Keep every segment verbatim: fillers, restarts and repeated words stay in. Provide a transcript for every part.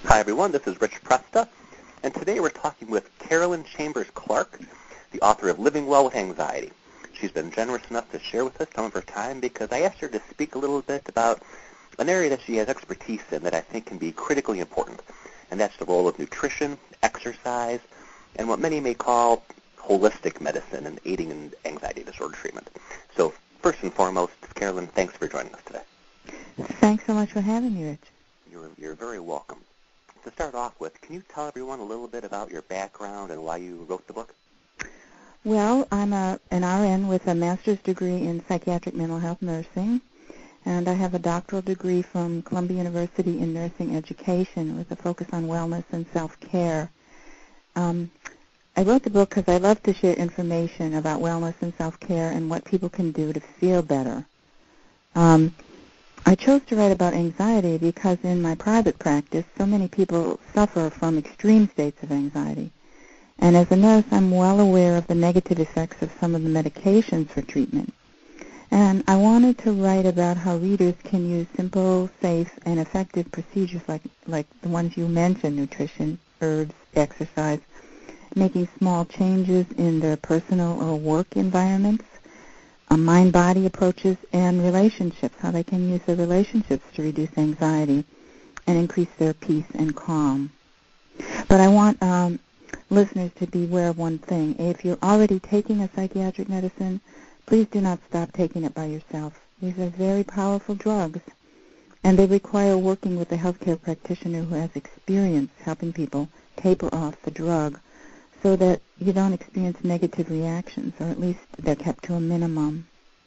Hi, everyone. This is Rich Presta, and today we're talking with Carolyn Chambers Clark, the author of Living Well with Anxiety. She's been generous enough to share with us some of her time because I asked her to speak a little bit about an area that she has expertise in that I think can be critically important, and that's the role of nutrition, exercise, and what many may call holistic medicine in aiding in anxiety disorder treatment. So first and foremost, Carolyn, thanks for joining us today. Thanks so much for having me, Rich. You're, you're very welcome. To start off with, can you tell everyone a little bit about your background and why you wrote the book? Well, I'm a, an R N with a master's degree in psychiatric mental health nursing, and I have a doctoral degree from Columbia University in nursing education with a focus on wellness and self-care. Um, I wrote the book because I love to share information about wellness and self-care and what people can do to feel better. Um, I chose to write about anxiety because in my private practice, so many people suffer from extreme states of anxiety. And as a nurse, I'm well aware of the negative effects of some of the medications for treatment. And I wanted to write about how readers can use simple, safe, and effective procedures like, like the ones you mentioned, nutrition, herbs, exercise, making small changes in their personal or work environments, Uh, mind-body approaches, and relationships, how they can use their relationships to reduce anxiety and increase their peace and calm. But I want um, listeners to be aware of one thing. If you're already taking a psychiatric medicine, please do not stop taking it by yourself. These are very powerful drugs, and they require working with a healthcare practitioner who has experience helping people taper off the drug so that you don't experience negative reactions, or at least they're kept to a minimum.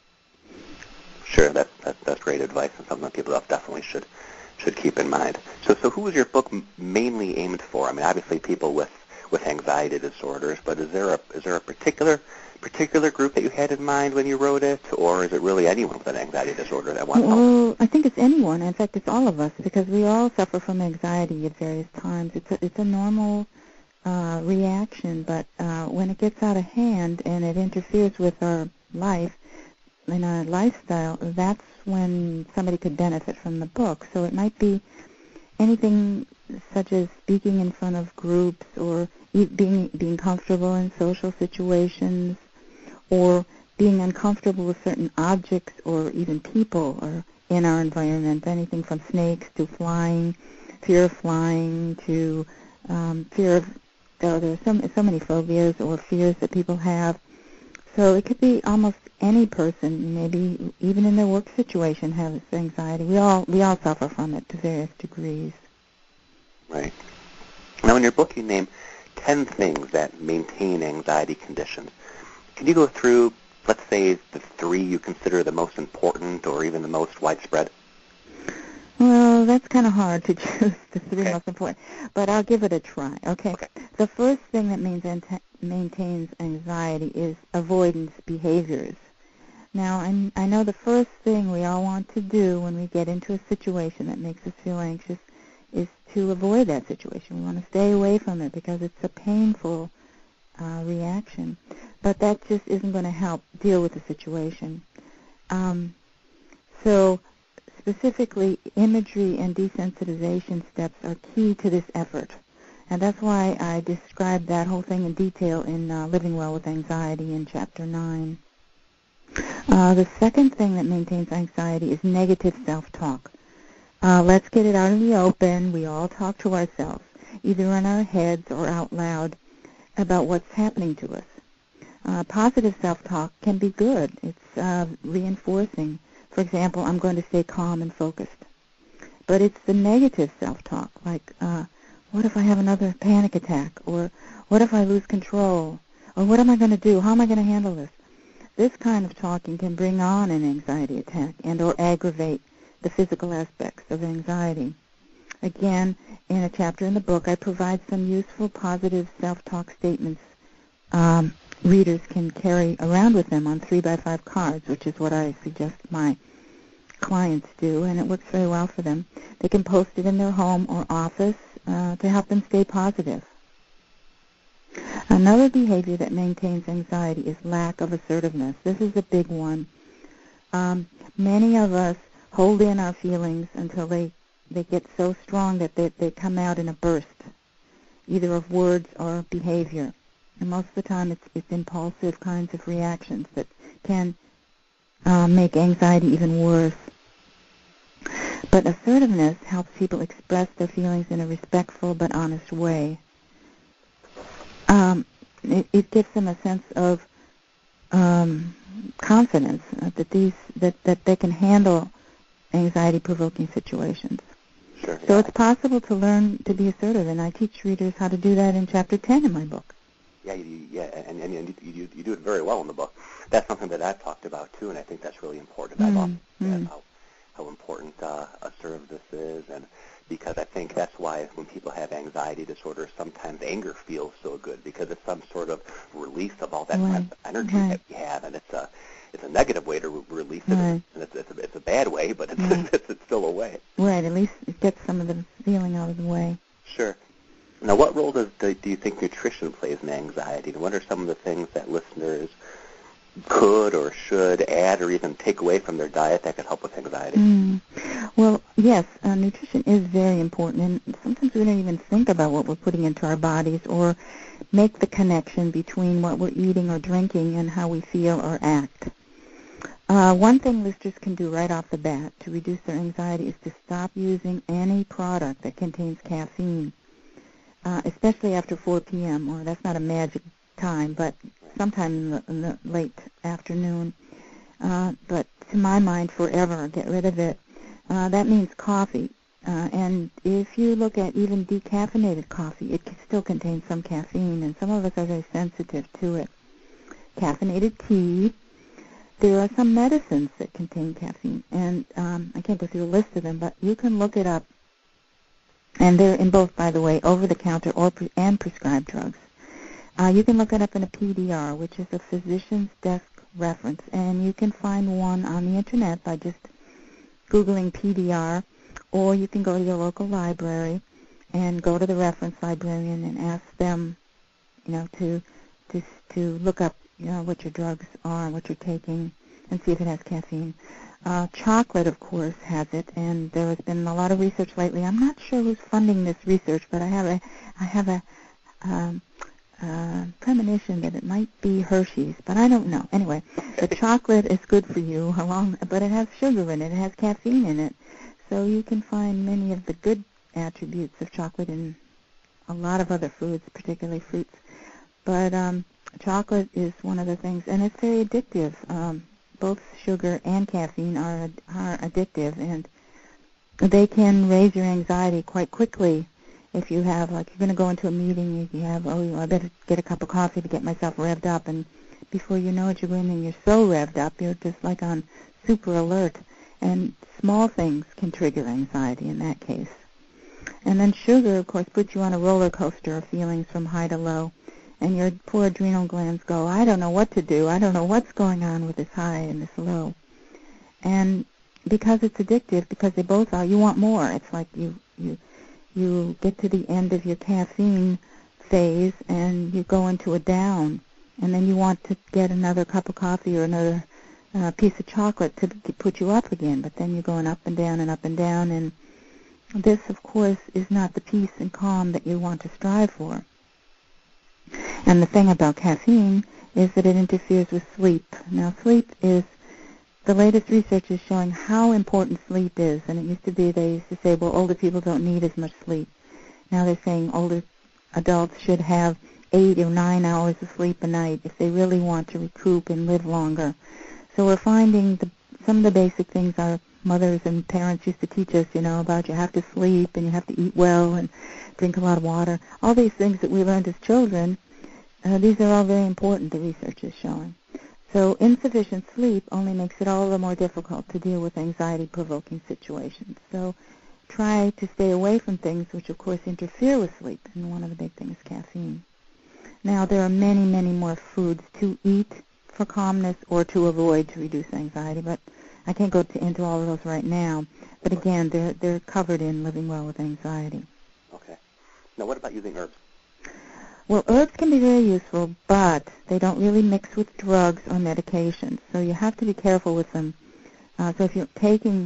Sure, that, that, that's great advice and something that people definitely should should keep in mind. So, so who was your book mainly aimed for? I mean, obviously people with, with anxiety disorders, but is there a is there a particular particular group that you had in mind when you wrote it, or is it really anyone with an anxiety disorder that wants help? Well, I think it's anyone. In fact, it's all of us, because we all suffer from anxiety at various times. It's a, it's a normal Uh, reaction, but uh, when it gets out of hand and it interferes with our life and our lifestyle, that's when somebody could benefit from the book. So it might be anything such as speaking in front of groups, or being being comfortable in social situations, or being uncomfortable with certain objects or even people or in our environment. Anything from snakes to flying, fear of flying, to um, fear of So there are so, so many phobias or fears that people have. So it could be almost any person, maybe even in their work situation, has anxiety. We all we all suffer from it to various degrees. Right. Now, in your book, you name ten things that maintain anxiety conditions. Can you go through, let's say, the three you consider the most important or even the most widespread? Well, that's kind of hard to choose the three Okay. most important, but I'll give it a try. Okay. Okay. The first thing that means maintains anxiety is avoidance behaviors. Now, I, I know the first thing we all want to do when we get into a situation that makes us feel anxious is to avoid that situation. We want to stay away from it because it's a painful uh, reaction. But that just isn't going to help deal with the situation. Um, so specifically, imagery and desensitization steps are key to this effort. And that's why I described that whole thing in detail in uh, Living Well with Anxiety in Chapter nine. Uh, the second thing that maintains anxiety is negative self-talk. Uh, let's get it out in the open. We all talk to ourselves, either in our heads or out loud, about what's happening to us. Uh, positive self-talk can be good. It's uh, reinforcing. For example, I'm going to stay calm and focused. But it's the negative self-talk, like, uh, what if I have another panic attack? Or what if I lose control? Or what am I going to do? How am I going to handle this? This kind of talking can bring on an anxiety attack and or aggravate the physical aspects of anxiety. Again, in a chapter in the book, I provide some useful positive self-talk statements um, readers can carry around with them on three by five cards, which is what I suggest my clients do, and it works very well for them. They can post it in their home or office uh, to help them stay positive. Another behavior that maintains anxiety is lack of assertiveness. This is a big one. Um, many of us hold in our feelings until they they get so strong that they, they come out in a burst, either of words or behavior. And most of the time it's, it's impulsive kinds of reactions that can uh, make anxiety even worse. But assertiveness helps people express their feelings in a respectful but honest way. Um, it, it gives them a sense of um, confidence uh, that these that, that they can handle anxiety-provoking situations. Sure, so yeah. It's possible to learn to be assertive, and I teach readers how to do that in Chapter ten in my book. Yeah, you, yeah, and, and, and you, you, you do it very well in the book. That's something that I've talked about, too, and I think that's really important. Mm, I've often said mm. how, how important uh, assertiveness is, and because I think that's why when people have anxiety disorder, sometimes anger feels so good, because it's some sort of release of all that Right. kind of energy Right. that we have, and it's a it's a negative way to re- release it, Right. and it's, it's, a, it's a bad way, but it's, Right. it's, it's still a way. Right, at least it gets some of the feeling out of the way. Sure. Now, what role does do you think nutrition plays in anxiety, and what are some of the things that listeners could or should add or even take away from their diet that could help with anxiety? Mm. Well, yes, uh, nutrition is very important, and sometimes we don't even think about what we're putting into our bodies or make the connection between what we're eating or drinking and how we feel or act. Uh, one thing listeners can do right off the bat to reduce their anxiety is to stop using any product that contains caffeine, uh, especially after four p.m., or that's not a magic time, but sometime in the, in the late afternoon. Uh, but to my mind, forever, get rid of it. Uh, that means coffee. Uh, and if you look at even decaffeinated coffee, it can still contains some caffeine, and some of us are very sensitive to it. Caffeinated tea. There are some medicines that contain caffeine, and um, I can't go through a list of them, but you can look it up. And they're in both, by the way, over-the-counter or pre- and prescribed drugs. Uh, you can look it up in a P D R, which is a physician's desk reference, and you can find one on the Internet by just Googling P D R, or you can go to your local library and go to the reference librarian and ask them, you know, to to to look up, you know, what your drugs are, what you're taking, and see if it has caffeine. Uh, chocolate, of course, has it, and there has been a lot of research lately. I'm not sure who's funding this research, but I have a, I have a um, uh, premonition that it might be Hershey's, but I don't know. Anyway, the chocolate is good for you, along, but it has sugar in it. It has caffeine in it, so you can find many of the good attributes of chocolate in a lot of other foods, particularly fruits. But um, chocolate is one of the things, and it's very addictive. Um, both sugar and caffeine are are addictive, and they can raise your anxiety quite quickly. If you have, like, you're going to go into a meeting, you have, oh, I better get a cup of coffee to get myself revved up, and before you know it, you're going and you're so revved up, you're just like on super alert. And small things can trigger anxiety in that case. And then sugar, of course, puts you on a roller coaster of feelings from high to low. And your poor adrenal glands go, I don't know what to do. I don't know what's going on with this high and this low. And because it's addictive, because they both are, you want more. It's like you you you get to the end of your caffeine phase and you go into a down. And then you want to get another cup of coffee or another uh, piece of chocolate to, to put you up again. But then you're going up and down and up and down. And this, of course, is not the peace and calm that you want to strive for. And the thing about caffeine is that it interferes with sleep. Now, sleep is, the latest research is showing how important sleep is. And it used to be, they used to say, well, older people don't need as much sleep. Now they're saying older adults should have eight or nine hours of sleep a night if they really want to recoup and live longer. So we're finding the, some of the basic things our mothers and parents used to teach us, you know, about you have to sleep and you have to eat well and drink a lot of water. All these things that we learned as children, uh, these are all very important, the research is showing. So insufficient sleep only makes it all the more difficult to deal with anxiety-provoking situations. So try to stay away from things which, of course, interfere with sleep, and one of the big things is caffeine. Now, there are many, many more foods to eat for calmness or to avoid to reduce anxiety, but I can't go to, into all of those right now. But again, they're, they're covered in Living Well with Anxiety. Okay. Now, what about using herbs? Well, herbs can be very useful, but they don't really mix with drugs or medications, so you have to be careful with them. Uh, so if you're taking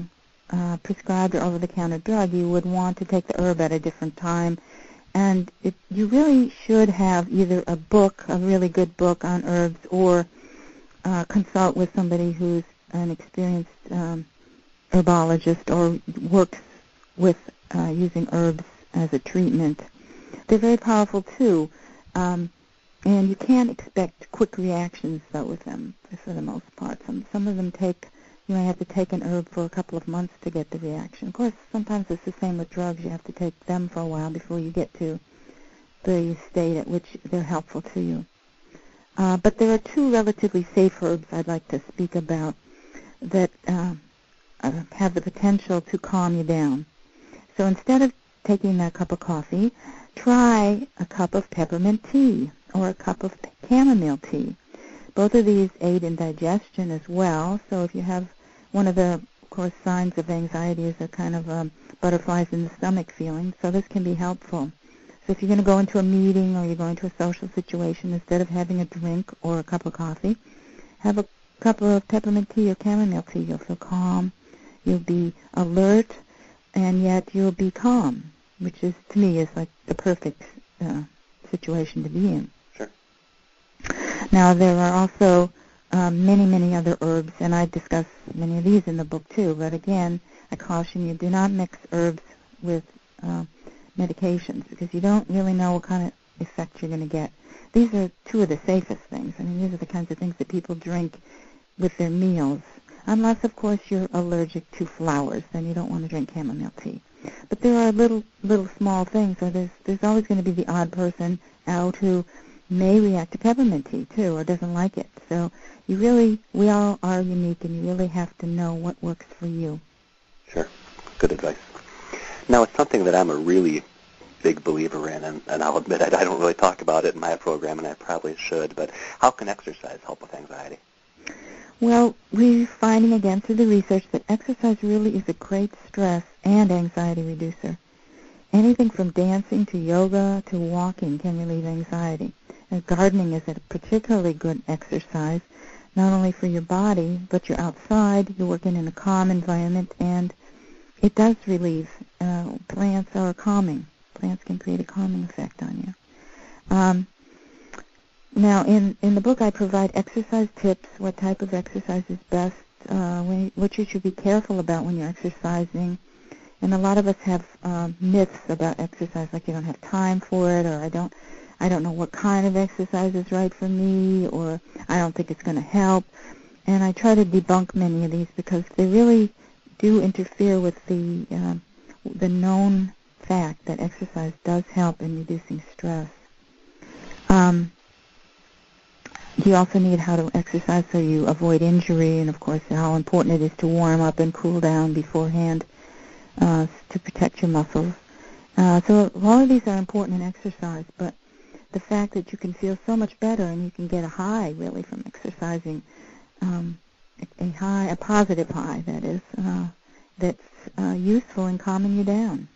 uh, prescribed or over-the-counter drug, you would want to take the herb at a different time. And it, you really should have either a book, a really good book on herbs, or uh, consult with somebody who's an experienced um, herbologist or works with uh, using herbs as a treatment. They're very powerful, too. Um, and you can't expect quick reactions, though, with them, for the most part. Some, some of them take, you may have to take an herb for a couple of months to get the reaction. Of course, sometimes it's the same with drugs. You have to take them for a while before you get to the state at which they're helpful to you. Uh, but there are two relatively safe herbs I'd like to speak about that uh, uh, have the potential to calm you down. So instead of taking a cup of coffee, try a cup of peppermint tea or a cup of chamomile tea. Both of these aid in digestion as well. So if you have one of the, of course, signs of anxiety is a kind of um, butterflies in the stomach feeling. So this can be helpful. So if you're going to go into a meeting or you're going to a social situation, instead of having a drink or a cup of coffee, have a cup of peppermint tea or chamomile tea. You'll feel calm. You'll be alert, and yet you'll be calm, which is, to me, is like the perfect uh, situation to be in. Sure. Now, there are also um, many, many other herbs, and I discuss many of these in the book, too. But again, I caution you, do not mix herbs with uh, medications, because you don't really know what kind of effect you're going to get. These are two of the safest things. I mean, these are the kinds of things that people drink with their meals, unless, of course, you're allergic to flowers. Then you don't want to drink chamomile tea. But there are little, little small things. So there's, there's always going to be the odd person out who may react to peppermint tea, too, or doesn't like it. So you really, we all are unique, and you really have to know what works for you. Sure. Good advice. Now, it's something that I'm a really big believer in, and, and I'll admit I, I don't really talk about it in my program, and I probably should, but how can exercise help with anxiety? Well, we're finding again through the research that exercise really is a great stress and anxiety reducer. Anything from dancing to yoga to walking can relieve anxiety. And gardening is a particularly good exercise, not only for your body, but you're outside, you're working in a calm environment, and it does relieve. Uh, plants are calming. Plants can create a calming effect on you. Um, now, in, in the book, I provide exercise tips, what type of exercise is best, uh, when, what you should be careful about when you're exercising. And a lot of us have um, myths about exercise, like you don't have time for it, or I don't, I don't know what kind of exercise is right for me, or I don't think it's going to help. And I try to debunk many of these because they really do interfere with the uh, the known fact that exercise does help in reducing stress. Um, you also need how to exercise so you avoid injury, and of course how important it is to warm up and cool down beforehand uh, to protect your muscles. Uh, so all of these are important in exercise, but the fact that you can feel so much better and you can get a high really from exercising, um, a high, a positive high that is, uh, that's uh, useful in calming you down.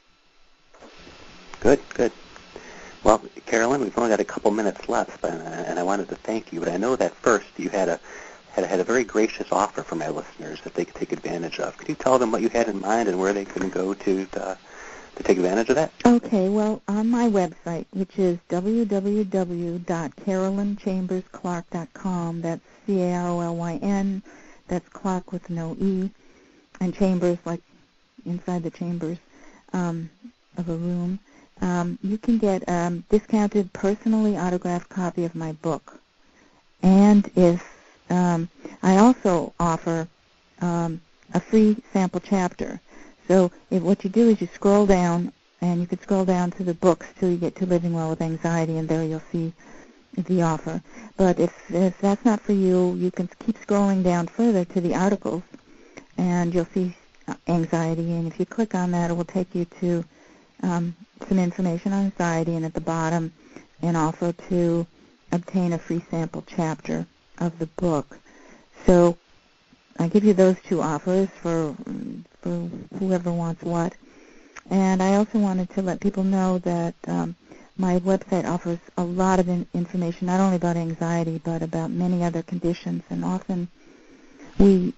Good, good. Well, Carolyn, we've only got a couple minutes left, and, and I wanted to thank you. But I know that first you had a had, had a very gracious offer for my listeners that they could take advantage of. Could you tell them what you had in mind and where they can go to to, to take advantage of that? Okay. Well, on my website, which is w w w dot carolyn chambers clark dot com, that's C A R O L Y N, that's Clark with no E, and Chambers, like inside the chambers um, of a room. Um, you can get a um, discounted, personally autographed copy of my book. And if um, I also offer um, a free sample chapter. So if what you do is you scroll down, and you can scroll down to the books till you get to Living Well with Anxiety, and there you'll see the offer. But if, if that's not for you, you can keep scrolling down further to the articles, and you'll see anxiety. And if you click on that, it will take you to um, some information on anxiety, and at the bottom, an offer to obtain a free sample chapter of the book. So I give you those two offers for for whoever wants what. And I also wanted to let people know that um, my website offers a lot of in- information, not only about anxiety, but about many other conditions. And often we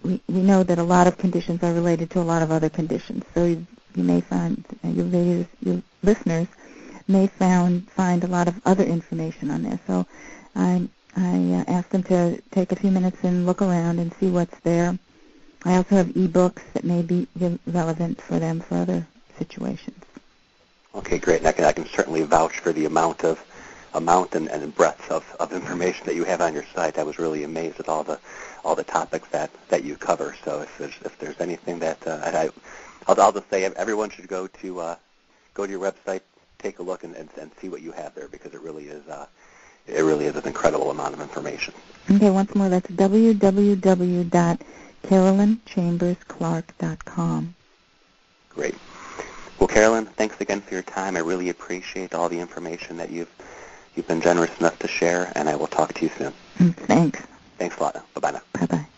we, we know that a lot of conditions are related to a lot of other conditions. So you, you may find, uh, your, videos, your listeners may found, find a lot of other information on there. So I, I uh, asked them to take a few minutes and look around and see what's there. I also have e-books that may be relevant for them for other situations. Okay, great. And I can, I can certainly vouch for the amount of amount and, and breadth of, of information that you have on your site. I was really amazed at all the all the topics that, that you cover. So if there's if there's anything that uh, I, I'll, I'll just say everyone should go to uh, go to your website, take a look, and, and, and see what you have there, because it really is uh, it really is an incredible amount of information. Okay, once more, that's w w w dot carolyn chambers clark dot com. Great. Well, Carolyn, thanks again for your time. I really appreciate all the information that you've You've been generous enough to share, and I will talk to you soon. Thanks. Thanks a lot. Bye-bye now. Bye-bye.